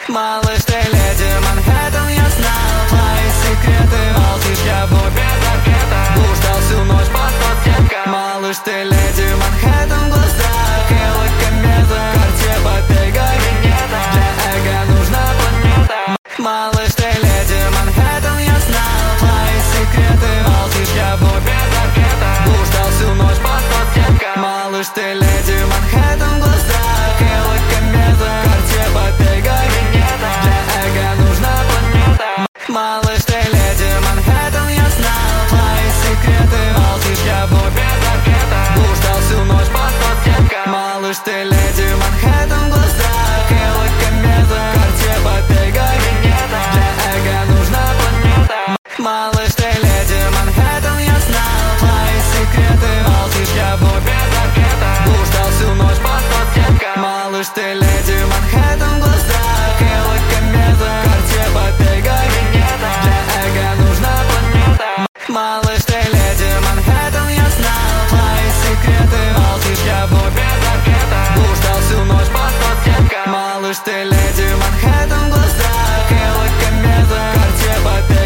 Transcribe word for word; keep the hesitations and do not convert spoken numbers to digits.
Малыш, ты леди Манхэттен, я знал твои секреты. Молчишь, я вновь без ответа. Блуждал всю ночь под подсетком. Малыш, ты леди Манхэттен, в глазах Элла комета. Картье, Bottega Veneta. Для эго нужна планета. Малыш, ты леди Манхэттен, я знал твои секреты. Молчишь, я вновь без ответа. Блуждал всю ночь под подсетком. Малыш, ты леди Манхэттен, в глазах Элла комета. Картье, Bottega Veneta. Для эго нужна планета. Малыш, ты леди Манхэттен, я знал твои секреты. Молчишь, я вновь без ответа. Блуждал всю ночь под подсетком. Малыш, ты леди Манхэттен, в глазах Элла комета. Картье, Bottega Veneta. Для эго нужна планета. Малыш, ты леди Манхэттен, я знал твои секреты. Молчишь, я вновь без ответа. Блуждал всю ночь под подсетком. Малыш, ты леди Манхэттен, в глазах Элла комета. Картье, Bottega Veneta. Для эго нужна планета. Малыш, ты леди Манхэттен, я знал твои секреты. Молчишь, я вновь без ответа. Блуждал всю ночь под подсетком. Малыш, ты леди Манхэттен, в глазах Элла комета. Картье, Bottega